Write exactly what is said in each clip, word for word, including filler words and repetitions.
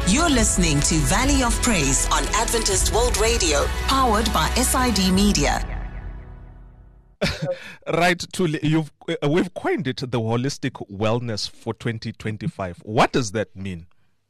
You're listening to Valley of Praise on Adventist World Radio, powered by S I D Media. Right, Thuli, you've uh, we've coined it the holistic wellness for twenty twenty-five. What does that mean?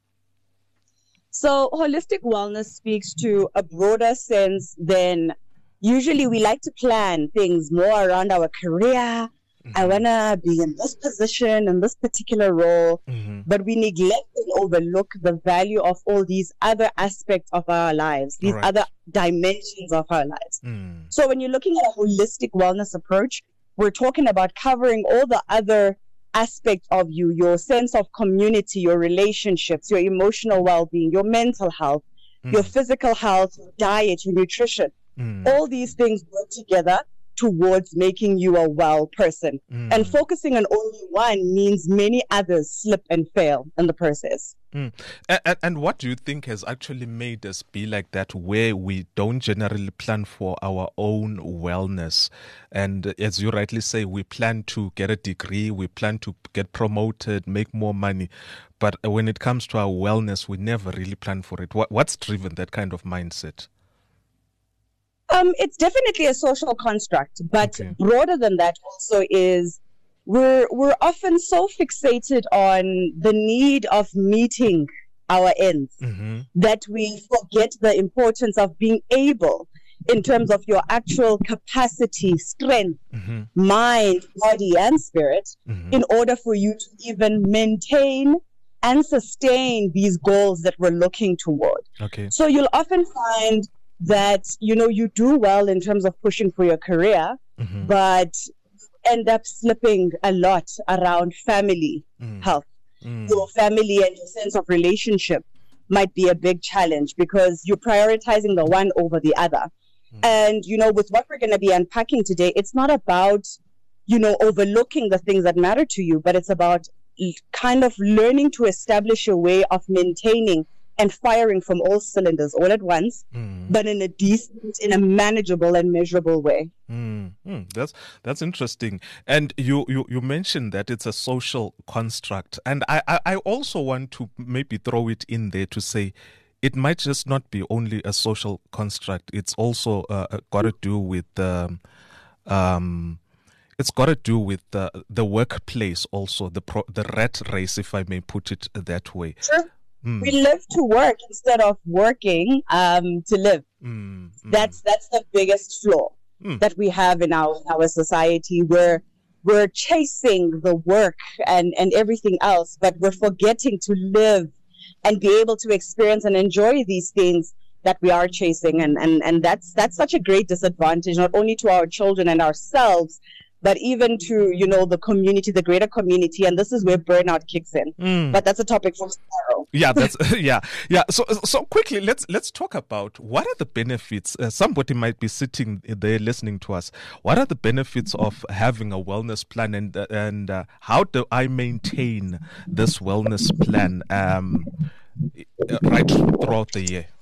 So, holistic wellness speaks to a broader sense than usually we like to plan things more around our career. Mm-hmm. I want to be in this position, in this particular role, mm-hmm. but we neglect and overlook the value of all these other aspects of our lives, these right. other dimensions of our lives. Mm. So when you're looking at a holistic wellness approach, we're talking about covering all the other aspects of you, your sense of community, your relationships, your emotional well-being, your mental health, mm. your physical health, your diet, your nutrition. Mm. All these things work together towards making you a well person. Mm. And focusing on only one means many others slip and fail in the process. Mm. And, and what do you think has actually made us be like that, where we don't generally plan for our own wellness? And as you rightly say, we plan to get a degree, we plan to get promoted, make more money. But when it comes to our wellness, we never really plan for it. What, what's driven that kind of mindset? Um, it's definitely a social construct, but okay. broader than that also is we're we're often so fixated on the need of meeting our ends mm-hmm. that we forget the importance of being able, in terms of your actual capacity, strength, mm-hmm. mind, body, and spirit, mm-hmm. in order for you to even maintain and sustain these goals that we're looking toward. Okay. So you'll often find that, you know, you do well in terms of pushing for your career, mm-hmm. but end up slipping a lot around family mm. health. Mm. Your family and your sense of relationship might be a big challenge because you're prioritizing the one over the other. Mm. And, you know, with what we're going to be unpacking today, it's not about, you know, overlooking the things that matter to you, but it's about kind of learning to establish a way of maintaining and firing from all cylinders all at once, mm. but in a decent, in a manageable and measurable way. Mm. Mm. That's that's interesting. And you, you, you mentioned that it's a social construct. And I, I, I also want to maybe throw it in there to say it might just not be only a social construct. It's also uh, got to do with um, um, it's got to do with the the workplace also, the pro, the rat race, if I may put it that way. Sure. Mm. We live to work instead of working um, to live. Mm. Mm. That's that's the biggest flaw mm. that we have in our our society, where we're chasing the work and, and everything else, but we're forgetting to live and be able to experience and enjoy these things that we are chasing. And, and, and that's that's such a great disadvantage, not only to our children and ourselves, but even to, you know, the community, the greater community. And this is where burnout kicks in. Mm. But that's a topic for tomorrow. Yeah, that's yeah, yeah. So, so quickly, let's let's talk about what are the benefits. Uh, somebody might be sitting there listening to us. What are the benefits of having a wellness plan, and uh, and uh, how do I maintain this wellness plan um, right throughout the year?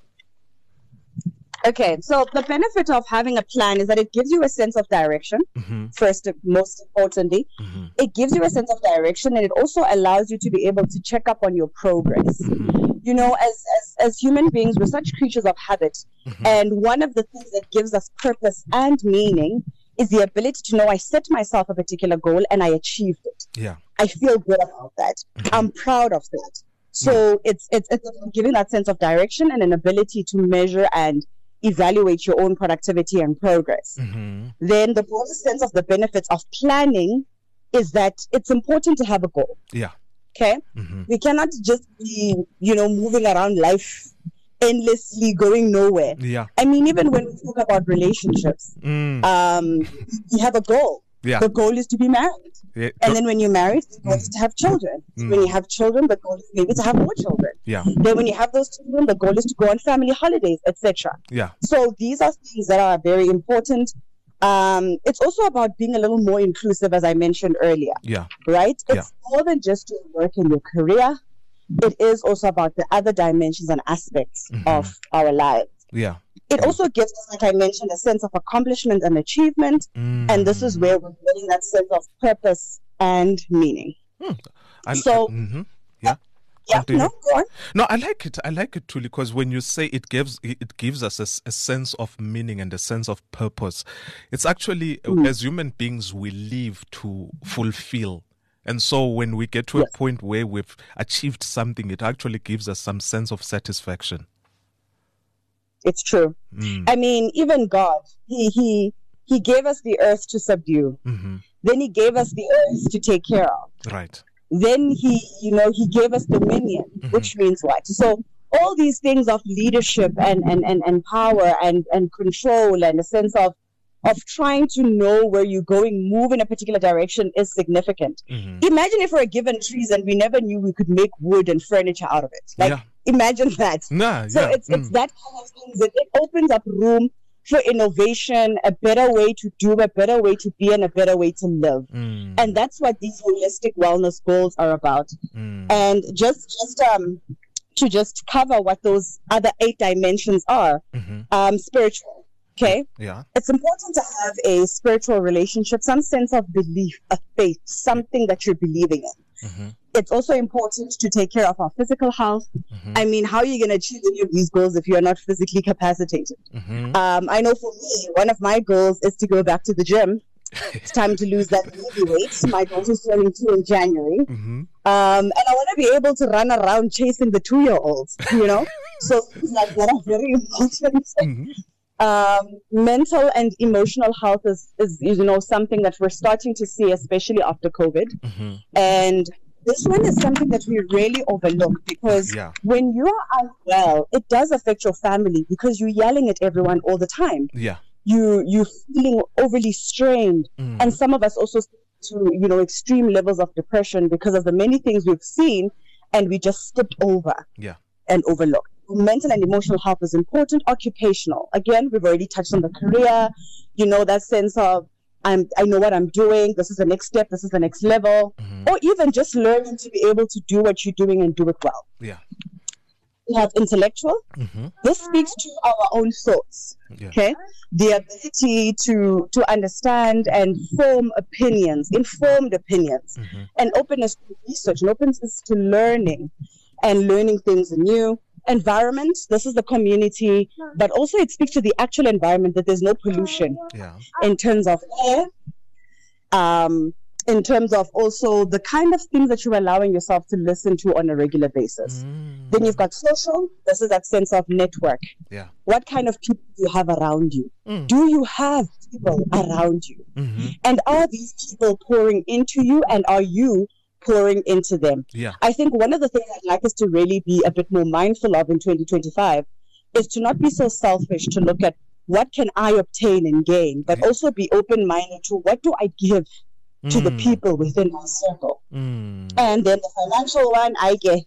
Okay, so the benefit of having a plan is that it gives you a sense of direction, mm-hmm. first, most importantly. Mm-hmm. It gives you a sense of direction, and it also allows you to be able to check up on your progress. Mm-hmm. You know, as, as, as human beings, we're such creatures of habit. Mm-hmm. And one of the things that gives us purpose and meaning is the ability to know I set myself a particular goal and I achieved it. Yeah, I feel good about that. Mm-hmm. I'm proud of that. So mm-hmm. it's, it's, it's giving that sense of direction and an ability to measure and evaluate your own productivity and progress. Mm-hmm. Then the broader sense of the benefits of planning is that it's important to have a goal. Yeah. Okay. Mm-hmm. We cannot just be, you know, moving around life endlessly, going nowhere. Yeah. I mean, even when we talk about relationships, mm. um, you have a goal. Yeah. The goal is to be married. Yeah. And then when you're married, the goal mm. is to have children. Mm. When you have children, the goal is maybe to have more children. Yeah. Then when you have those children, the goal is to go on family holidays, et cetera. Yeah. So these are things that are very important. Um, it's also about being a little more inclusive, as I mentioned earlier. Yeah. Right? It's yeah. more than just your work and your career. It is also about the other dimensions and aspects mm-hmm. of our lives. Yeah. It also gives us, like I mentioned, a sense of accomplishment and achievement. Mm. And this is where we're getting that sense of purpose and meaning. Mm. I, so, mm-hmm. yeah. Yeah, Continue. no, go on. No, I like it. I like it truly because when you say it gives it gives us a, s- a sense of meaning and a sense of purpose. It's actually uh, Mm. as human beings we live to fulfill. And so when we get to Yes. a point where we've achieved something, it actually gives us some sense of satisfaction. It's true. Mm. I mean, even God, he he he gave us the earth to subdue. hmm Then he gave us the earth to take care of. Right. Then he, you know, he gave us dominion, Mhm. which means what? So all these things of leadership and and and, and power and and control and a sense of of trying to know where you're going, move in a particular direction is significant. hmm Imagine if we're given trees and we never knew we could make wood and furniture out of it. Like, Yeah. imagine that. Nah, So yeah. it's it's mm. that kind of things. It, it opens up room for innovation, a better way to do, a better way to be, and a better way to live. Mm. And that's what these holistic wellness goals are about. Mm. And just just um to just cover what those other eight dimensions are, Mhm. um, spiritual. Okay, Yeah. it's important to have a spiritual relationship, some sense of belief, a faith, something that you're believing in. hmm It's also important to take care of our physical health. hmm I mean, how are you going to achieve any of these goals if you're not physically capacitated? hmm Um, I know for me, one of my goals is to go back to the gym. It's time to lose that baby weight. My daughter's turning two in January. hmm Um, and I want to be able to run around chasing the two-year-olds, you know? So things like that are very important. hmm Um, mental and emotional health is, is, you know, something that we're starting to see, especially after COVID. hmm And this one is something that we really overlook because Yeah. when you are unwell, it does affect your family because you're yelling at everyone all the time. Yeah. You, you're feeling overly strained. Mm. And some of us also to, you know, extreme levels of depression because of the many things we've seen and we just skipped over Yeah. and overlooked. Mental and emotional health is important. Occupational. Again, we've already touched on the career, you know, that sense of I'm, I know what I'm doing. This is the next step. This is the next level. Mhm. Or even just learning to be able to do what you're doing and do it well. Yeah. We have intellectual. hmm This speaks to our own thoughts. Yeah. Okay. The ability to, to understand and form opinions, informed opinions, hmm and openness to research and openness to learning and learning things anew. Environment, this is the community, but also it speaks to the actual environment that there's no pollution Yeah. in terms of air, um, in terms of also the kind of things that you're allowing yourself to listen to on a regular basis. Mm. Then you've got social, this is that sense of network. Yeah. What kind of people do you have around you? Mm. Do you have people around you? hmm And are these people pouring into you and are you pouring into them? Yeah. I think one of the things I'd like us to really be a bit more mindful of in twenty twenty-five is to not be so selfish to look at what can I obtain and gain, but Yeah. also be open-minded to what do I give to the Mm. people within my circle. Mm. And then the financial one, I get.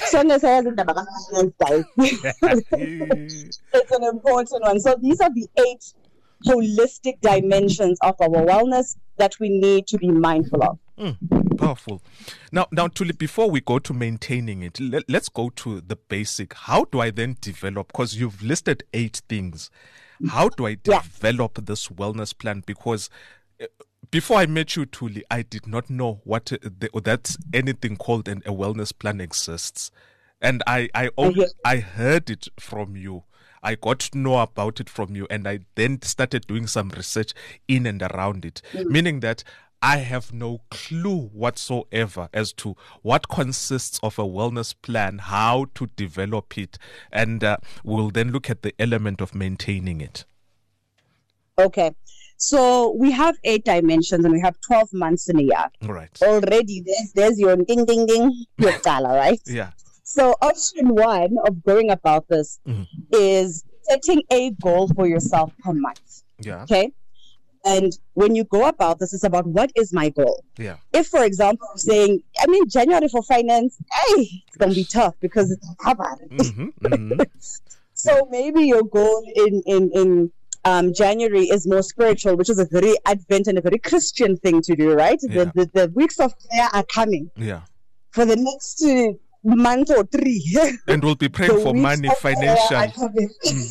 It's an important one. So these are the eight holistic dimensions of our wellness that we need to be mindful of. Mm, powerful. Now, now, Tuli, before we go to maintaining it, let, let's go to the basic. How do I then develop? Because you've listed eight things. How do I Yeah. develop this wellness plan? Because uh, before I met you, Tuli, I did not know what uh, the, that anything called an, a wellness plan exists, and I I, only, hear- I heard it from you. I got to know about it from you, and I then started doing some research in and around it, meaning that I have no clue whatsoever as to what consists of a wellness plan, how to develop it, and uh, we'll then look at the element of maintaining it. Okay. So we have eight dimensions and we have twelve months in a year. Right. Already there's there's your ding ding ding your color, right? Yeah. So option one of going about this Mhm. is setting a goal for yourself per month. Yeah. Okay. And when you go about this, it's about what is my goal? Yeah. If, for example, I'm saying, I mean, January for finance, hey, it's going to be tough because it's covered. hmm hmm So maybe your goal in, in, in um, January is more spiritual, which is a very Advent and a very Christian thing to do, right? Yeah. The, the, the weeks of prayer are coming Yeah. for the next uh, month or three. And we'll be praying The for weeks money, of prayer are financial. coming.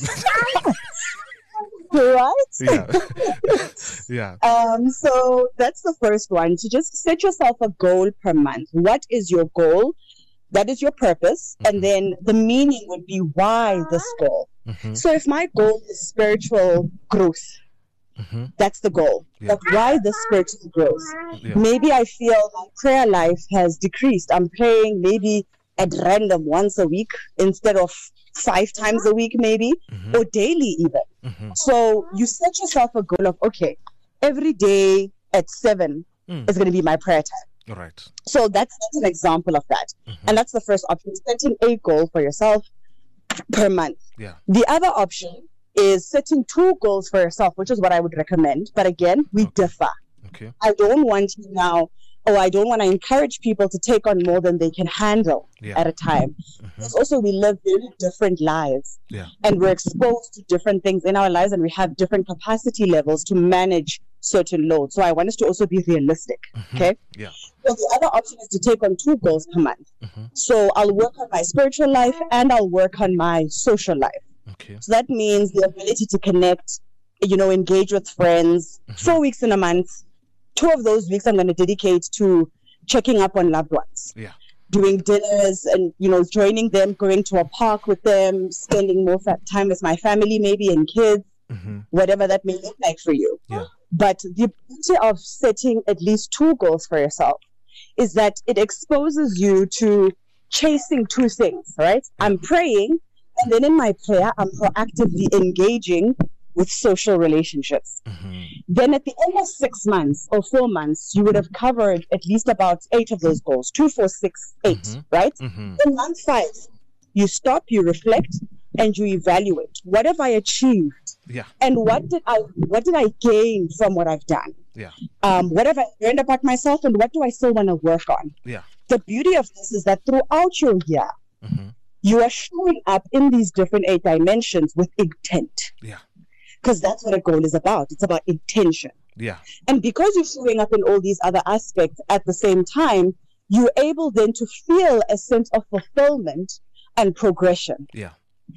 Right? Yeah. Yeah. Um, so that's the first one. To just set yourself a goal per month. What is your goal? That is your purpose. Mm-hmm. And then the meaning would be why this goal. Mm-hmm. So if my goal is spiritual growth, mm-hmm. that's the goal. Yeah. But why this spiritual growth? Yeah. Maybe I feel my prayer life has decreased. I'm praying maybe at random once a week instead of five times a week maybe, mm-hmm. or daily even. Mm-hmm. So you set yourself a goal of, okay, every day at seven mm. is going to be my prayer time. Right. So that's, that's an example of that. Mm-hmm. And that's the first option, setting a goal for yourself per month. Yeah. The other option is setting two goals for yourself, which is what I would recommend. But again, we okay. differ. Okay. I don't want you now, or I don't want to encourage people to take on more than they can handle yeah. at a time. Mm-hmm. Because also we live very different lives. Yeah. And we're exposed to different things in our lives, and we have different capacity levels to manage certain loads. So I want us to also be realistic. Mm-hmm. Okay. Yeah. So the other option is to take on two goals per month. Mm-hmm. So I'll work on my spiritual life and I'll work on my social life. Okay. So that means the ability to connect, you know, engage with friends, mm-hmm. four weeks in a month. Two of those weeks I'm going to dedicate to checking up on loved ones. Yeah. Doing dinners and, you know, joining them, going to a park with them, spending more fa- time with my family, maybe, and kids, mm-hmm. whatever that may look like for you. Yeah. But the beauty of setting at least two goals for yourself is that it exposes you to chasing two things, right? Yeah. I'm praying, and then in my prayer, I'm proactively engaging with social relationships. Mm-hmm. Then at the end of six months or four months, you would have covered at least about eight of those goals, two, four, six, eight, mm-hmm. right? Mm-hmm. In month five, you stop, you reflect, and you evaluate. What have I achieved? Yeah. And what did I what did I gain from what I've done? Yeah. Um, what have I learned about myself, and what do I still want to work on? Yeah. The beauty of this is that throughout your year, mm-hmm. you are showing up in these different eight dimensions with intent. Yeah. Because that's what a goal is about. It's about intention. Yeah. And because you're showing up in all these other aspects at the same time, you're able then to feel a sense of fulfillment and progression. Yeah.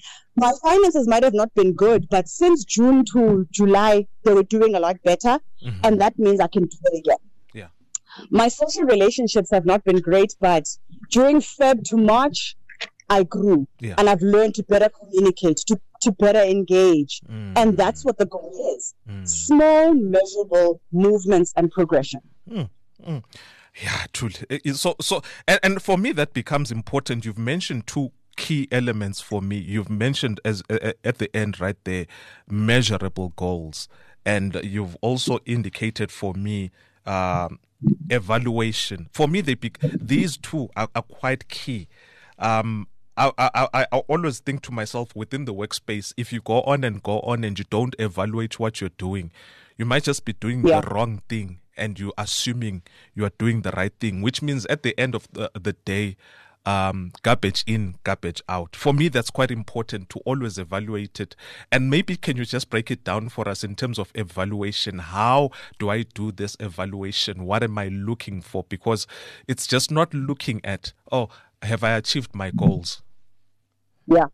My finances might have not been good, but since June to July, they were doing a lot better. Mm-hmm. And that means I can do it again. Yeah. My social relationships have not been great, but during Feb to March, I grew. Yeah. And I've learned to better communicate, to, to better engage. Mm. And that's what the goal is. Mm. Small, measurable movements and progression. Mm. Mm. Yeah, truly. So, so, and, and for me, that becomes important. You've mentioned two key elements for me. You've mentioned as uh, at the end right there, measurable goals, and you've also indicated for me um, evaluation. For me, they be, these two are, are quite key. Um, I, I, I, I always think to myself within the workspace, if you go on and go on and you don't evaluate what you're doing, you might just be doing yeah. the wrong thing and you're assuming you are doing the right thing, which means at the end of the, the day, um, garbage in, garbage out. For me, that's quite important to always evaluate it. And maybe can you just break it down for us in terms of evaluation? How do I do this evaluation? What am I looking for? Because it's just not looking at, oh, have I achieved my goals? Yeah.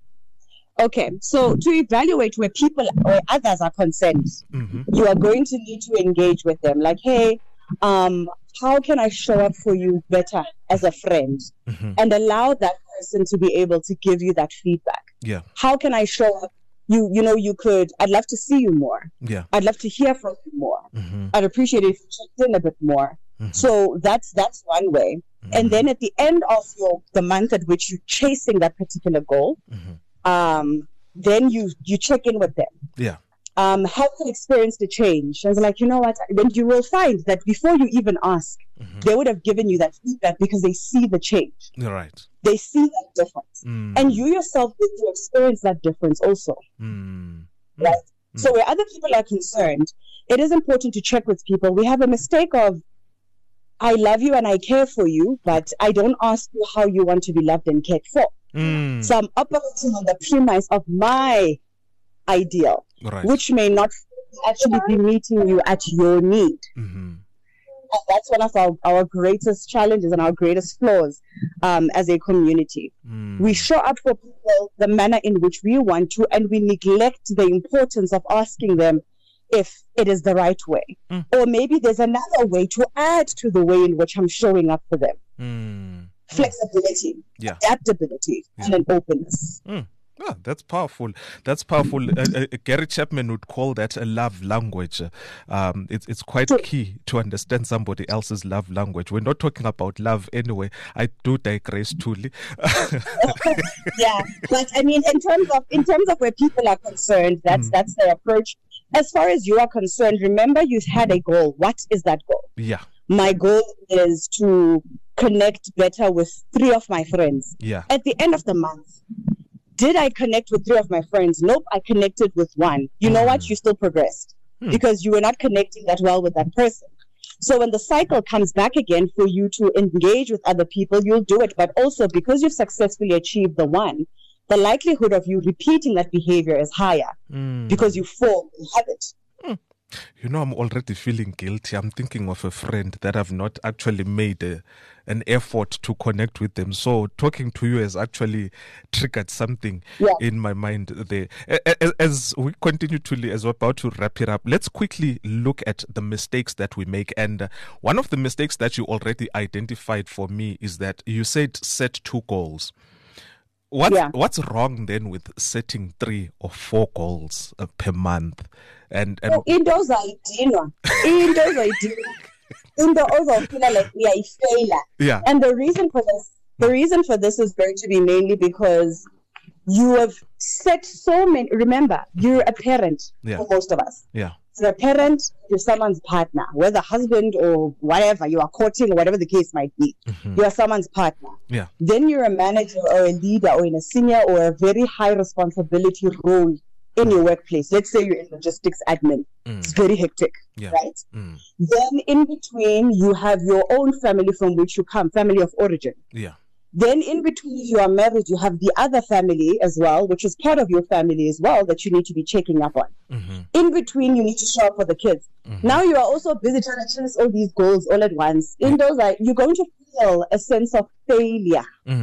Okay. So to evaluate where people or others are concerned, mm-hmm. you are going to need to engage with them. Like, hey, um, how can I show up for you better as a friend? Mm-hmm. And allow that person to be able to give you that feedback. Yeah. How can I show up? You, you know, you could, I'd love to see you more. Yeah. I'd love to hear from you more. Mm-hmm. I'd appreciate it if you checked in a bit more. Mm-hmm. So that's, that's one way. Mm-hmm. And then at the end of your, the month at which you're chasing that particular goal, mm-hmm. um, then you, you check in with them. Yeah. Um, have they experienced a change? I was like, you know what? Then you will find that before you even ask, mm-hmm. they would have given you that feedback because they see the change. You're right. They see that difference. Mm. And you yourself get to experience that difference also. Mm. Right? Mm. So where other people are concerned, it is important to check with people. We have a mistake of, I love you and I care for you, but I don't ask you how you want to be loved and cared for. Mm. So I'm operating on the premise of my ideal, right. which may not actually be meeting you at your need. Mm-hmm. And that's one of our, our greatest challenges and our greatest flaws um, as a community. Mm. We show up for people the manner in which we want to, and we neglect the importance of asking them if it is the right way. Mm. Or maybe there's another way to add to the way in which I'm showing up for them. Mm. flexibility, Yeah. adaptability, Yeah. and an openness. Mm. Ah, that's powerful. That's powerful. Uh, uh, Gary Chapman would call that a love language. Um, it's it's quite key to understand somebody else's love language. We're not talking about love anyway. I do digress, truly. Yeah, but I mean, in terms of in terms of where people are concerned, that's Mm. that's their approach. As far as you are concerned, remember you've had a goal. What is that goal? Yeah, My goal is to connect better with three of my friends. yeah. At the end of the month, did I connect with three of my friends? Nope, I connected with one. You know what? Mm. You still progressed Hmm. because you were not connecting that well with that person. So when the cycle comes back again for you to engage with other people, you'll do it. But also because you've successfully achieved the one, the likelihood of you repeating that behavior is higher Mm. because you form a habit. You know, I'm already feeling guilty. I'm thinking of a friend that I've not actually made a, an effort to connect with them. So talking to you has actually triggered something Yeah. in my mind there. A- a- As we continue to, as we're about to wrap it up, let's quickly look at the mistakes that we make. And uh, one of the mistakes that you already identified for me is that you said set two goals. What's, Yeah. what's wrong then with setting three or four goals uh, per month? And, and So into ozayidinwa, into ozayidinwa, into ozawufila like uyayifeyila. yeah, And the reason for this, the reason for this is going to be mainly because you have set so many. Remember, you're a parent Yeah. for most of us. yeah, You're a parent, you're someone's partner, whether husband or whatever you are courting or whatever the case might be. Mhm. You are someone's partner. yeah, Then you're a manager or a leader or in a senior or a very high responsibility role in your workplace. Let's say you're in logistics admin. It's mm, very hectic, yeah, right? mm, Then in between, you have your own family from which you come, family of origin. yeah, Then in between, if you are married, you have the other family as well, which is part of your family as well, that you need to be checking up on. mhm, In between, you need to show up for the kids. mhm. Now you are also busy trying to chase all these goals all at once. In those, are, you're going to feel a sense of failure,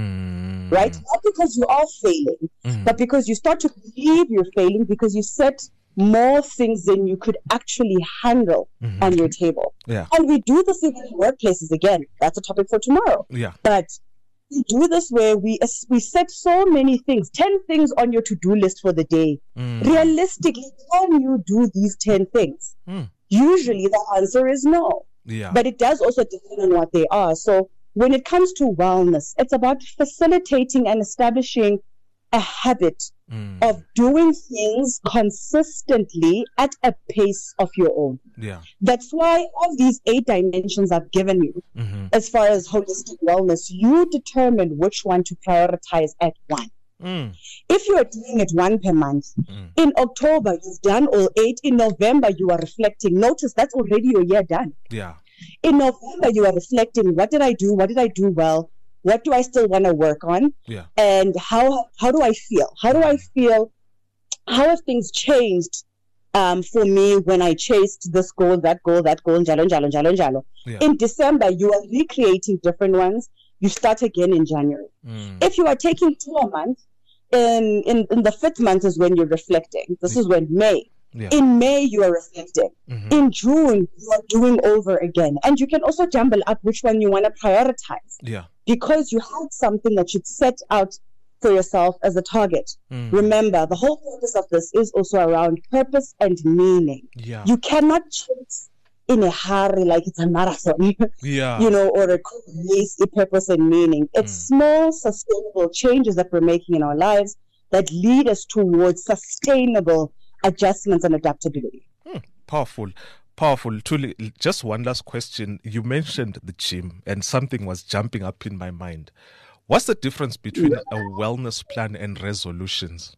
Mm, right? Not because you are failing, mm, but because you start to believe you're failing because you set more things than you could actually handle mhm. on your table. Yeah, And we do this even in workplaces again. That's a topic for tomorrow. yeah, But we do this where we we set so many things, ten things on your to-do list for the day. mm, Realistically, can you do these ten things? mm, Usually the answer is no. yeah, But it does also depend on what they are. So when it comes to wellness, it's about facilitating and establishing a habit mm, of doing things consistently at a pace of your own. yeah, That's why of these eight dimensions I've given you, mhm, as far as holistic wellness, you determine which one to prioritize at one. mm, If you are doing it one per month, mm, in October you've done all eight, in November you are reflecting. Notice that's already your year done. yeah, In November you are reflecting, what did I do? What did I do well? What do I still want to work on? yeah, And how how do I feel? How do I feel? How have things changed um, for me when I chased this goal, that goal, that goal, njalo, njalo, njalo, njalo. yeah, In December, you are recreating different ones. You start again in January. mm, If you are taking two a month, in, in, in the fifth month is when you're reflecting. This is when May. yeah, In May, you are reflecting. mhm, In June, you are doing over again. And you can also jumble up which one you want to prioritize yeah, because you had something that you'd set out for yourself as a target. mm, Remember, the whole purpose of this is also around purpose and meaning. yeah, You cannot chase in a hurry like it's a marathon, yeah, you know, or a race, a purpose and meaning. It's Mm. small, sustainable changes that we're making in our lives that lead us towards sustainable adjustments and adaptability. mm, powerful. Powerful. Truly, just one last question. You mentioned the gym, and something was jumping up in my mind. What's the difference between a wellness plan and resolutions?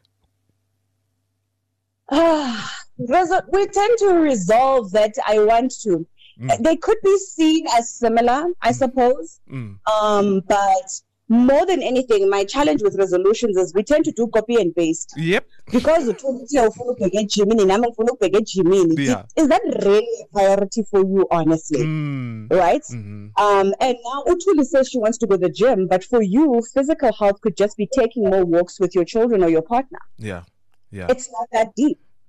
Ah, resol- we tend to resolve that I want to. Mm. They could be seen as similar, I suppose. Mm, Um, but more than anything, my challenge with resolutions is we tend to do copy and paste. yep. Because the two you ufuna ukubheka ejimini nami ngifuna ukubheka ejimini. Yeah. Is that really a priority for you, honestly? Mm, Right? mhm, Um, and now Utuli says she wants to go to the gym, but for you, physical health could just be taking more walks with your children or your partner. yeah. Yeah. It's not that deep.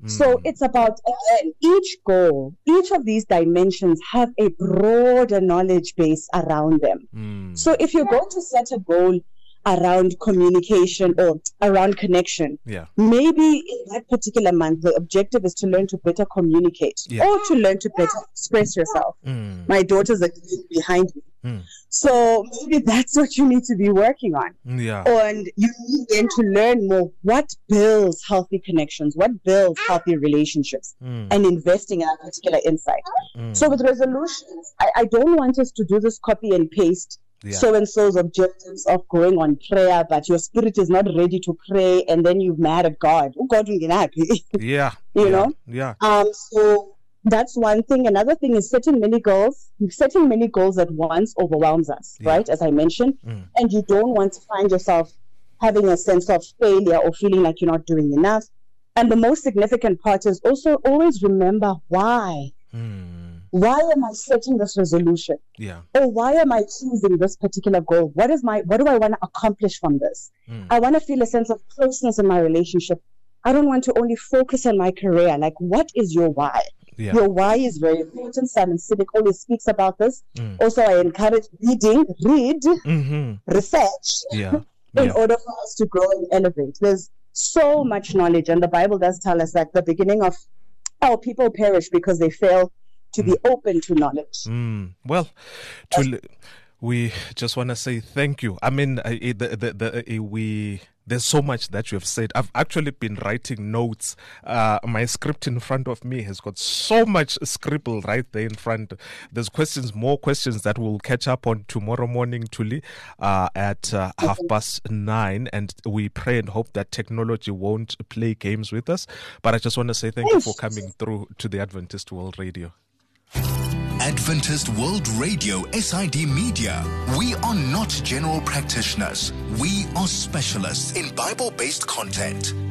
So it's about, again, each goal, each of these dimensions have a broader knowledge base around them. Mm. So if you're going to set a goal around communication or around connection, Yeah. maybe in that particular month, the objective is to learn to better communicate Yeah. or to learn to better express yourself. Mm. My daughters are behind me. Mm. So maybe that's what you need to be working on. Yeah. And you need then to learn more what builds healthy connections, what builds healthy relationships, Mm. and investing in a particular insight. Mm. So with resolutions, I, I don't want us to do this copy and paste Yeah. so and so's objectives of going on prayer, but your spirit is not ready to pray, and then you've mad at God. Oh, God, you Yeah. You yeah. know? Yeah. Um, so that's one thing. Another thing is setting many goals. Setting many goals at once overwhelms us, Yeah. right? As I mentioned. Mm. And you don't want to find yourself having a sense of failure or feeling like you're not doing enough. And the most significant part is also always remember why. Mm. Why am I setting this resolution? Yeah. Or why am I choosing this particular goal? What is my, what do I want to accomplish from this? Mm. I want to feel a sense of closeness in my relationship. I don't want to only focus on my career. Like, what is your why? Yeah. Your why is very important. Simon Sinek always speaks about this. Mm. Also, I encourage reading, read, Mm-hmm. research Yeah. in Yeah. order for us to grow and elevate. There's so much knowledge, and the Bible does tell us that the beginning of our people perish because they fail to be open to knowledge. Mm. Well, to, we just want to say thank you. I mean, uh, the, the, the, uh, we there's so much that you have said. I've actually been writing notes. Uh, my script in front of me has got so much scribbled right there in front. There's questions, more questions that we'll catch up on tomorrow morning, Tuli, uh, at uh, half past nine. And we pray and hope that technology won't play games with us. But I just want to say thank you for coming through to the Adventist World Radio. Adventist World Radio, S I D Media. We are not general practitioners. We are specialists in Bible-based content.